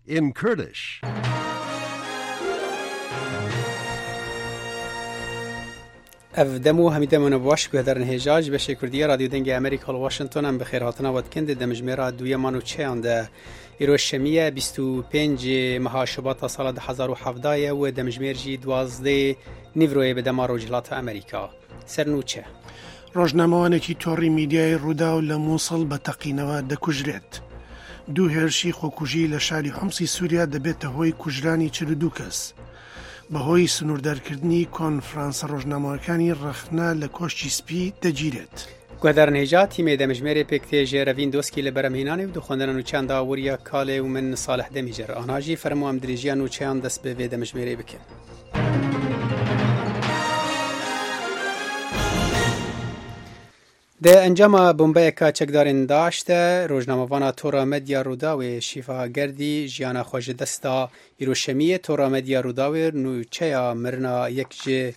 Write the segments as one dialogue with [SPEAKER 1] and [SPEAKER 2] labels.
[SPEAKER 1] in Kurdish.
[SPEAKER 2] اف دمو همیده من باش که در نهجاج به شکردیه رادیو دنگ امریکا واشنطن هم بخیر هاتنا ودکند دمجمرا دوی مانو چه انده ایروز شمیه 25 ماه شباط سال 2017 و دمجمرجی 12 نیوروی به دما روجلات امریکا سرنو چه
[SPEAKER 3] ڕۆژنامەوانێکی تۆڕی میدیای ڕوودا و لە مووسڵ بە تەقینەوە دەکوژرێت. دوو هێرشی خۆکوژی لە شاری حومسی سووریا دەبێتە هۆی کوژرانی 42 کەس. بەهۆی سنووردارکردنی کۆنفرانسە ڕۆژنامەوەکانی ڕەخنا لە کۆشتی سپی دەگیرێت.
[SPEAKER 2] گوهدار نهجا تیمێ دەمژمێرێ پێکتێژێ ڕەڤین دۆسکی لە بەرەمهێنانی و دخواندنە نوچیان داوریە کالێ و من ساڵح دەمیجەر ئاناژی فەرمو ئەم درێژیان نوچیان دەست بێ دەمژمێرێ بکەن. ده انجام بمبایکا چکدارین داشته روزنامه‌وان تورا مدیا روداوی شیفا گردی جیانا خوش دستا ایروشمی تورا مدیا روداوی نوچیا مرنا یک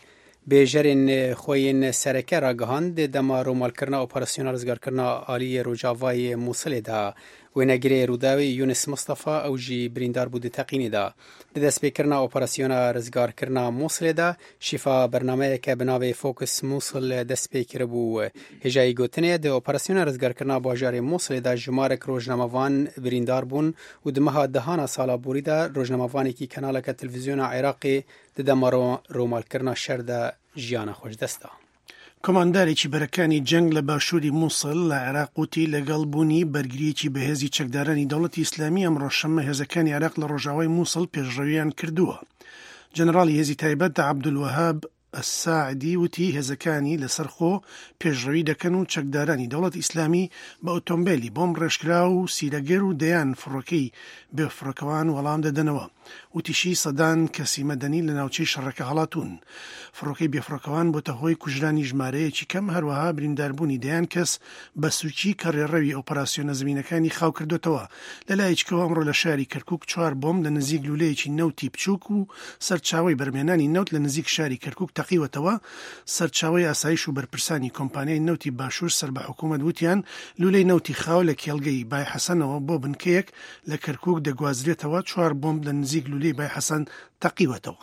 [SPEAKER 2] بیجرین خوین سرکه را گهاند دما رومال کرنا اپراسیونال رزگار کرنا آلی روجاوای موصل دا و نگری روداوی یونس مصطفی او جی بریندار بود تقینی دا دست بکرنا اپراسیونال رزگار کرنا موصل دا شفا برنامه که بناوی فوکس موصل دست بکر بو هجای گوتنه ده اپراسیونال رزگار کرنا باجار موصل دا جمارک روزنامه‌وان بریندار بون و دمها دهانا سالا بوری دا روزنامه‌وانی کی کانال که تلویزیون عراقی دما رومال کرنا شرد ژیانە خۆشدەستە.
[SPEAKER 3] کۆماندارێکی بەرەکانی جەنگ لە باشووری مووسڵ لە عێراق وتی لەگەڵ بوونی بەرگریەکی بەهێزی چەکدارانی دەوڵەتی ئیسلامی ئەمڕۆ شەممە هێزەکانی عێراق لە ڕۆژاوای مووسڵ پێشڕەویان کردووە. جەنەڕاڵی هێزی تایبەت عەبدولوەهاب الساعدی وتی هێزەکانی لەسەرخۆ پێشڕەوی دەکەن و چەکدارانی دەوڵەت ئیسلامی بە ئۆتۆمبیلی بۆم ڕێژکرا و سیرەگەر و دەیان فڕۆکەی بێفڕۆکەوان وەڵام دەدەنەوە. وتیشی سەدان کەسی مەدەنی لە ناوچەی شەڕەکە هەڵاتون. فڕۆکەی بێفڕۆکەوان بۆتە هۆی کوژرانی ژمارەیەکی کەم هەروەها برینداربوونی دەیان کەس بە سوچی کە ڕێڕەوی ئۆپەراسیۆنە زمینەکانی خاو کردوتەوە. لەلایەکەوە ئەمڕۆ لە شاری کەرکووک 4 بۆم لە نزیک لولەیەکی نەوتی بچووک و سەرچاوی بەرمێنانی نەوت لە نزیک شاری کەرکووک تەقیوەتەوە. سەرچاوی ئاسایش و بەرپرسانی کۆمپانیای نەوتی باشوور سەر بە حکوومەت وتیان لولەی نەوتی خاو لە کێڵگەی بای حەسەنەوە بۆ بنکەیەک لە کەرکووک دەگوازرێتەوە. 4 بۆم لە نزیک لولەی بای حەسەن تەقیوەتەوە.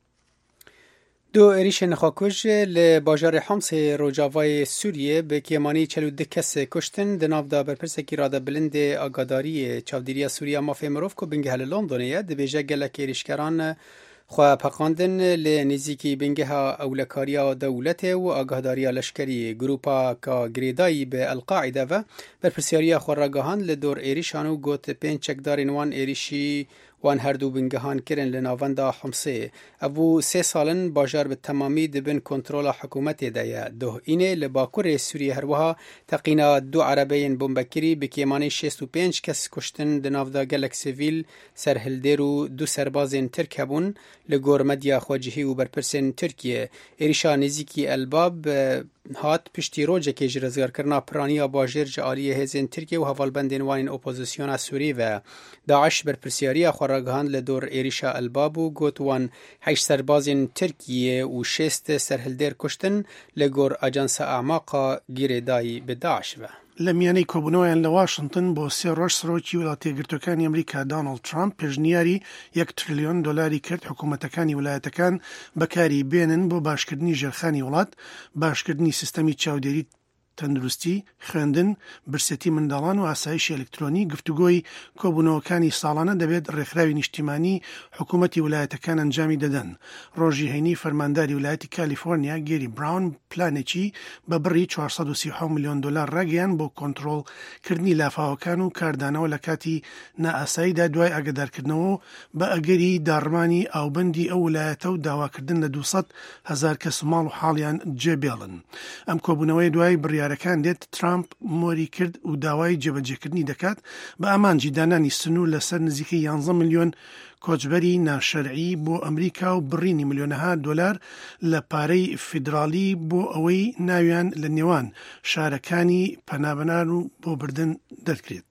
[SPEAKER 2] دو ایریش نخواکوش لباجار حمص روجاوای سوریه به کیمانی 42 کس کشتن دناف دا برپرسکی راده بلند آگاداری چاودیری سوریه مافی مروف که بنگه لندنیه ده بیجه گلک ایریشکران خواه پاقاندن لنزیکی بنگه اولکاریا دولت و آگاداری لشکری گروپا که گریدایی به القاعده و برپرسیاری خوراگاهان لدور ایریشانو گوت پین چکدارین وان ایریشی وان هر دو بنگهان کرن لناوندا حمصه ابو 3 سالن باجار به تمامی دبن کنترول حکومت دایا دو اینه لباکور سوریه هر وها تقینا 2 عربین بمبکری به کیمانی 65 کس کشتن دنافدا گلک سیویل سرهلدرو 2 سربازین ترک هبون لگور مدیا خواجهی و برپرسن ترکیه ایریشا نزیکی الباب هات پشتی روجه که جرزگار کرنا پرانیا باجر جعالی هزین ترکیه و حوالبندین وانین اپوزیسیون سوری و داعش برپرسیاری خوراگهان لدور ایریشا الباب و گوتوان 8 سربازین ترکیه و 6 سرهلدر کشتن لگور اجانس اعماقا گیر دایی به داعش و
[SPEAKER 3] لە میانەی کۆبوونەوەیان لە واشنگتن بۆ 3 ڕۆژ سەرۆکی وڵاتە یەکگرتووەکانی ئەمریکا دۆناڵد ترامپ پێشنیاری 1 تریلیۆن دۆلاری کرد حکوومەتەکانی ویلایەتەکان بەکاری بێنن بۆ باشکردنی ژێرخانی وڵات، باشکردنی سیستەمی چاودێری تەندروستی، خوێندن، برسێتی منداڵان و ئاسایشی ئەلکترۆنی. گفتوگۆی کۆبوونەوەکانی ساڵانە دەبێت ڕێکخراوی نیشتیمانی حکوومەتی ویلایەتەکان ئەنجامی دەدەن. ڕۆژی هەینی فەرمانداری ویلایەتی کالیفۆرنیا گێری براون پلانێکی بە بڕی 437 میلیۆن دۆلار ڕاگەیان بۆ کۆنتڕۆڵکردنی لافاوەکان و کاردانەوە لە کاتی نائاساییدا دوای ئاگادارکردنەوە بە ئەگەری داڕمانی ئاوبەندی ئەو ویلایەتە و داواکردن لە 200,000 کەس ماڵ و حاڵیان جێبێڵن. ئەم کۆبوونەوەی دوای بڕیارەکان دێت ترامپ مۆری کرد و داوای جێبەجێکردنی دەکات بە ئامانجی دانانی سنوور لەسەر نزیکەی 11 میلیۆن کۆچبەری ناشەرعی بۆ ئەمریکا و بڕینی میلیۆنەها دۆلار لە پارەی فیدرالی بۆ ئەوەی ناویان لە نێوان شارەکانی پەنابەران و بۆ بردن دەرکرێت.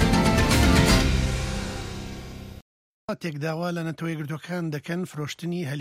[SPEAKER 3] تێکداوا لە نەتەوە یەکگرتووەکان دەکەن فرۆشتنی